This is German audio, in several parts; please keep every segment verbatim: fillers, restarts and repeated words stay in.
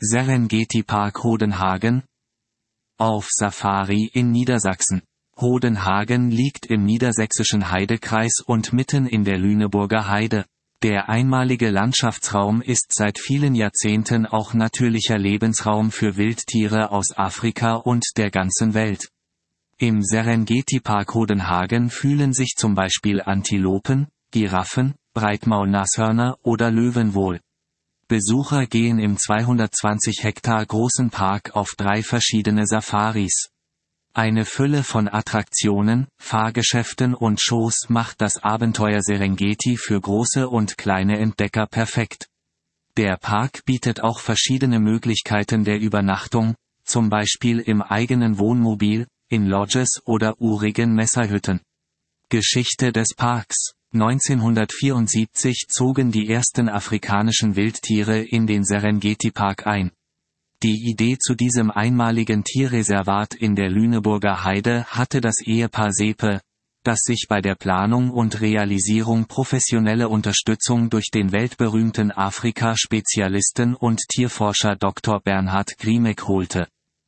Serengeti-Park Hodenhagen. Auf Safari in Niedersachsen. Hodenhagen liegt im niedersächsischen Heidekreis und mitten in der Lüneburger Heide. Der einmalige Landschaftsraum ist seit vielen Jahrzehnten auch natürlicher Lebensraum für Wildtiere aus Afrika und der ganzen Welt. Im Serengeti-Park Hodenhagen fühlen sich zum Beispiel Antilopen, Giraffen, Breitmaulnashörner oder Löwen wohl. Besucher gehen im zweihundertzwanzig Hektar großen Park auf drei verschiedene Safaris. Eine Fülle von Attraktionen, Fahrgeschäften und Shows macht das Abenteuer Serengeti für große und kleine Entdecker perfekt. Der Park bietet auch verschiedene Möglichkeiten der Übernachtung, zum Beispiel im eigenen Wohnmobil, in Lodges oder urigen Messerhütten. Geschichte des Parks: neunzehnhundertvierundsiebzig zogen die ersten afrikanischen Wildtiere in den Serengeti-Park ein. Die Idee zu diesem einmaligen Tierreservat in der Lüneburger Heide hatte das Ehepaar Sepe, das sich bei der Planung und Realisierung professionelle Unterstützung durch den weltberühmten Afrika-Spezialisten und Tierforscher Doktor Bernhard Griemek holte.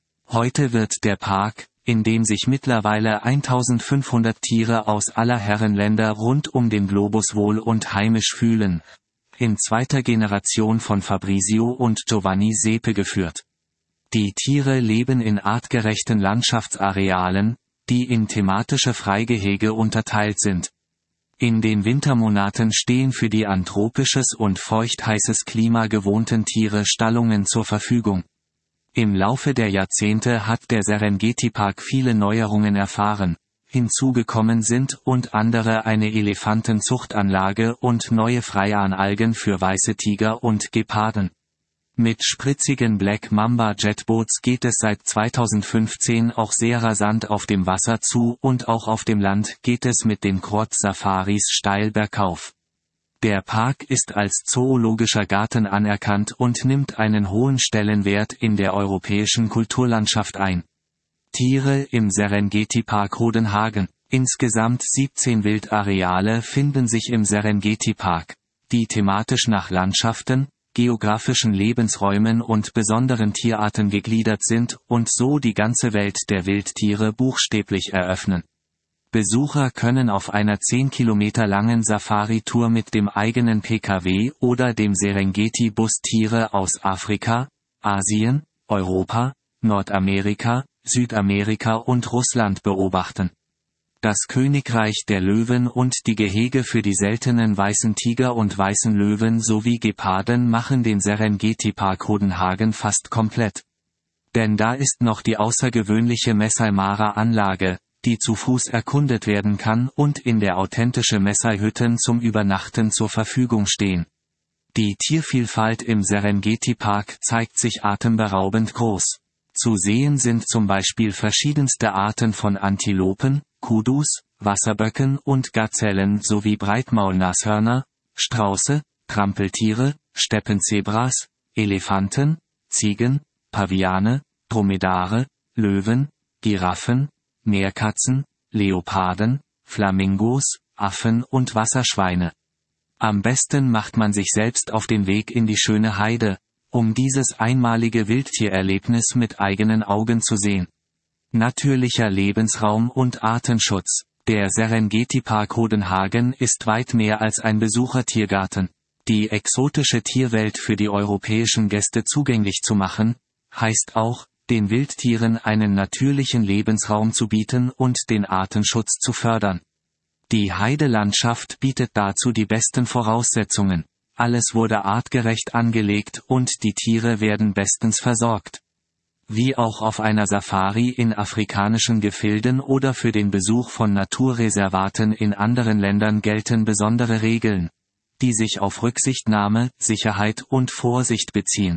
Heute wird der Park, in dem sich mittlerweile eintausendfünfhundert Tiere aus aller Herren Länder rund um den Globus wohl und heimisch fühlen, in zweiter Generation von Fabrizio und Giovanni Sepe geführt. Die Tiere leben in artgerechten Landschaftsarealen, die in thematische Freigehege unterteilt sind. In den Wintermonaten stehen für die an tropisches und feucht-heißes Klima gewohnten Tiere Stallungen zur Verfügung. Im Laufe der Jahrzehnte hat der Serengeti-Park viele Neuerungen erfahren. Hinzugekommen sind und andere eine Elefantenzuchtanlage und neue Freianalgen für weiße Tiger und Geparden. Mit spritzigen Black Mamba Jetboats geht es seit zweitausendfünfzehn auch sehr rasant auf dem Wasser zu und auch auf dem Land geht es mit den Quad-Safaris steil bergauf. Der Park ist als zoologischer Garten anerkannt und nimmt einen hohen Stellenwert in der europäischen Kulturlandschaft ein. Tiere im Serengeti-Park Hodenhagen. Insgesamt siebzehn Wildareale finden sich im Serengeti-Park, die thematisch nach Landschaften, geografischen Lebensräumen und besonderen Tierarten gegliedert sind und so die ganze Welt der Wildtiere buchstäblich eröffnen. Besucher können auf einer zehn Kilometer langen Safari-Tour mit dem eigenen P K W oder dem Serengeti-Bus Tiere aus Afrika, Asien, Europa, Nordamerika, Südamerika und Russland beobachten. Das Königreich der Löwen und die Gehege für die seltenen weißen Tiger und weißen Löwen sowie Geparden machen den Serengeti-Park Hodenhagen fast komplett. Denn da ist noch die außergewöhnliche Masai Mara-Anlage, die zu Fuß erkundet werden kann und in der authentische Masai-Hütten zum Übernachten zur Verfügung stehen. Die Tiervielfalt im Serengeti-Park zeigt sich atemberaubend groß. Zu sehen sind zum Beispiel verschiedenste Arten von Antilopen, Kudus, Wasserböcken und Gazellen sowie Breitmaulnashörner, Strauße, Trampeltiere, Steppenzebras, Elefanten, Ziegen, Paviane, Dromedare, Löwen, Giraffen, Meerkatzen, Leoparden, Flamingos, Affen und Wasserschweine. Am besten macht man sich selbst auf den Weg in die schöne Heide, um dieses einmalige Wildtiererlebnis mit eigenen Augen zu sehen. Natürlicher Lebensraum und Artenschutz. Der Serengeti-Park Hodenhagen ist weit mehr als ein Besuchertiergarten. Die exotische Tierwelt für die europäischen Gäste zugänglich zu machen, heißt auch, den Wildtieren einen natürlichen Lebensraum zu bieten und den Artenschutz zu fördern. Die Heidelandschaft bietet dazu die besten Voraussetzungen. Alles wurde artgerecht angelegt und die Tiere werden bestens versorgt. Wie auch auf einer Safari in afrikanischen Gefilden oder für den Besuch von Naturreservaten in anderen Ländern gelten besondere Regeln, die sich auf Rücksichtnahme, Sicherheit und Vorsicht beziehen.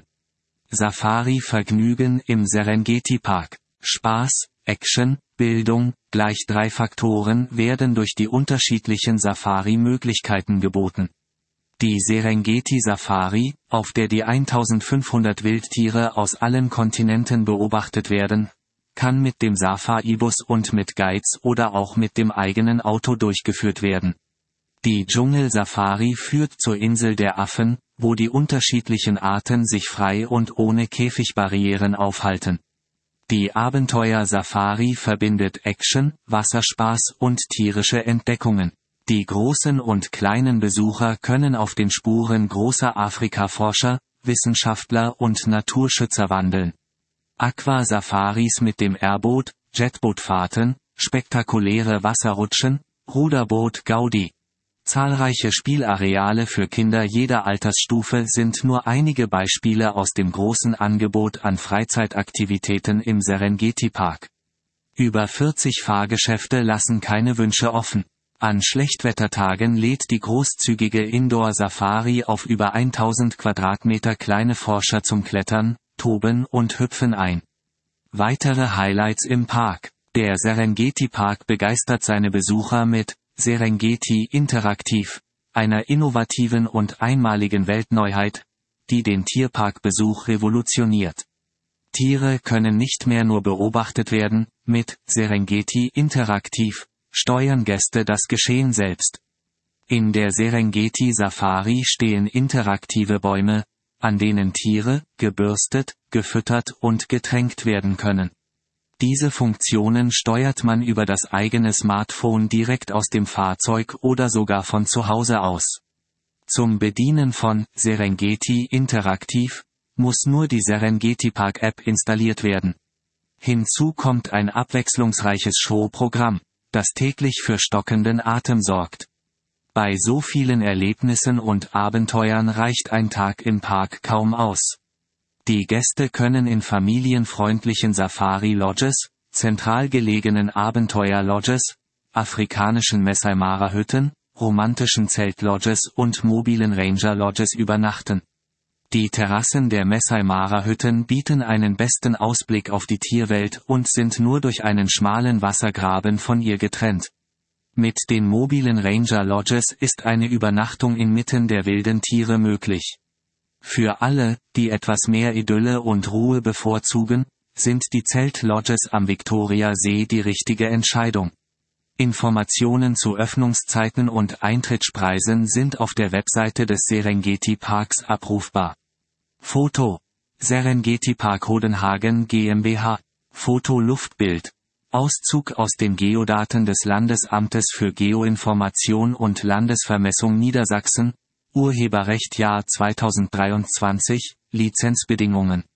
Safari-Vergnügen im Serengeti-Park. Spaß, Action, Bildung, gleich drei Faktoren werden durch die unterschiedlichen Safari-Möglichkeiten geboten. Die Serengeti-Safari, auf der die eintausendfünfhundert Wildtiere aus allen Kontinenten beobachtet werden, kann mit dem Safari-Bus und mit Guides oder auch mit dem eigenen Auto durchgeführt werden. Die Dschungelsafari führt zur Insel der Affen, wo die unterschiedlichen Arten sich frei und ohne Käfigbarrieren aufhalten. Die Abenteuer-Safari verbindet Action, Wasserspaß und tierische Entdeckungen. Die großen und kleinen Besucher können auf den Spuren großer Afrika-Forscher, Wissenschaftler und Naturschützer wandeln. Aquasafaris mit dem Airboot, Jetbootfahrten, spektakuläre Wasserrutschen, Ruderboot Gaudi. Zahlreiche Spielareale für Kinder jeder Altersstufe sind nur einige Beispiele aus dem großen Angebot an Freizeitaktivitäten im Serengeti-Park. Über vierzig Fahrgeschäfte lassen keine Wünsche offen. An Schlechtwettertagen lädt die großzügige Indoor-Safari auf über tausend Quadratmeter kleine Forscher zum Klettern, Toben und Hüpfen ein. Weitere Highlights im Park. Der Serengeti-Park begeistert seine Besucher mit Serengeti Interaktiv, einer innovativen und einmaligen Weltneuheit, die den Tierparkbesuch revolutioniert. Tiere können nicht mehr nur beobachtet werden, mit Serengeti Interaktiv steuern Gäste das Geschehen selbst. In der Serengeti Safari stehen interaktive Bäume, an denen Tiere, gebürstet, gefüttert und getränkt werden können. Diese Funktionen steuert man über das eigene Smartphone direkt aus dem Fahrzeug oder sogar von zu Hause aus. Zum Bedienen von Serengeti Interaktiv muss nur die Serengeti Park App installiert werden. Hinzu kommt ein abwechslungsreiches Showprogramm, das täglich für stockenden Atem sorgt. Bei so vielen Erlebnissen und Abenteuern reicht ein Tag im Park kaum aus. Die Gäste können in familienfreundlichen Safari-Lodges, zentral gelegenen Abenteuer-Lodges, afrikanischen Masai Mara-Hütten, romantischen Zelt-Lodges und mobilen Ranger-Lodges übernachten. Die Terrassen der Masai Mara-Hütten bieten einen besten Ausblick auf die Tierwelt und sind nur durch einen schmalen Wassergraben von ihr getrennt. Mit den mobilen Ranger-Lodges ist eine Übernachtung inmitten der wilden Tiere möglich. Für alle, die etwas mehr Idylle und Ruhe bevorzugen, sind die Zelt-Lodges am Viktoriasee die richtige Entscheidung. Informationen zu Öffnungszeiten und Eintrittspreisen sind auf der Webseite des Serengeti Parks abrufbar. Foto: Serengeti Park Hodenhagen GmbH. Foto Luftbild. Auszug aus den Geodaten des Landesamtes für Geoinformation und Landesvermessung Niedersachsen. Urheberrecht Jahr zweitausenddreiundzwanzig, Lizenzbedingungen